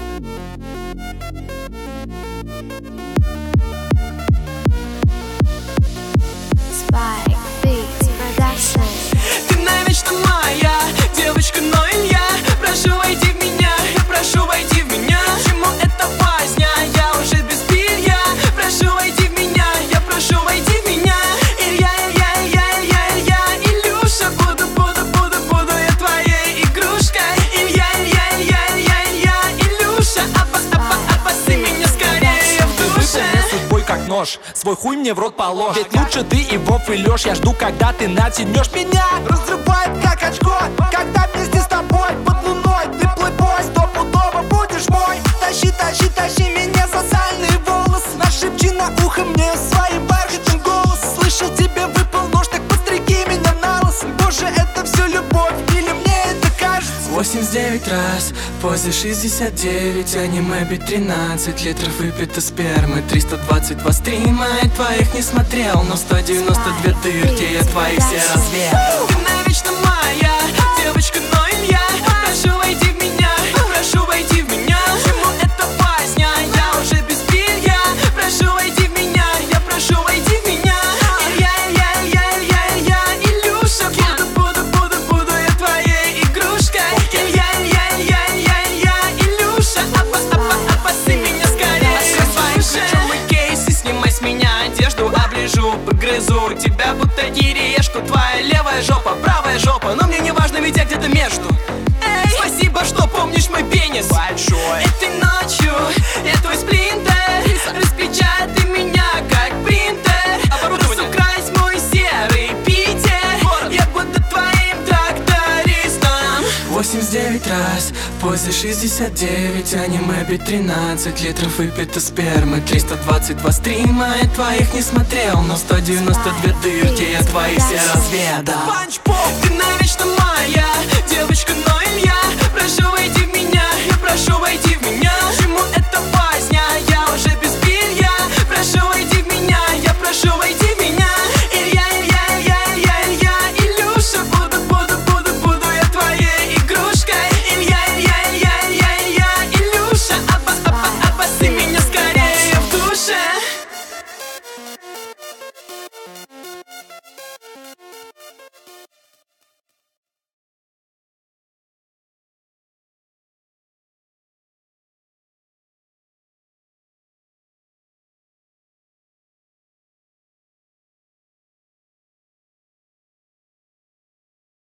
Spike Beats Production. Ты навечно моя девочка, но Илья, прошу войди в меня, я прошу войди в меня. Чему эта возня, я уже без белья. Прошу войди в меня, я прошу войди в меня. Илья, Илюша, буду я твоей игрушкой. Илья, Илюша, обоси меня скорее в душе. Судьбой как нож, свой хуй мне в рот положь. Ведь лучше ты и Вов и Лёш. Я жду, когда ты натянешь меня. Разрывает как очко, когда вместе с тобой под луной. Ты плейбой, стопудово будешь мой. Тащи меня за сальные волосы. Нашепчи на ухо мне своим бархатным голосом. Слышал, тебе выпал нож, так подстриги меня на лысо. Боже, это все любовь, или мне это кажется? 89 раз, позе 69, аниме бит 13 литров выпито спермы, 322 стрима. Я твоих не смотрел, но 192 дырки я твоих все разведал. Ты навечно моя девочка, но Илья, прошу войди в меня, прошу войди в меня. Чему эта возня, я уже без белья. Прошу войди в меня, я прошу войди в меня. Илья, Илюша, буду я твоей игрушкой. Илья, Илюша, обоси меня скорее. Ключевой кейс и снимай с меня одежду, оближу, погрызу тебя будто кириешку. Твоя левая жопа, правая жопа, но мне не важно, ведь я где-то между. Эй, спасибо, что помнишь мой пенис большой. Этой ночью я твой сплинтер. Распечатай ты меня как принтер. Разукрась мой серый Питер. Я буду твоим трактористом. 89 раз, позе 69, аниме бит 13 литров выпито спермы, 322 стрима. Я твоих не смотрел, но 192 дырки я твои все разведал. Панчпоп, Ты навечно моя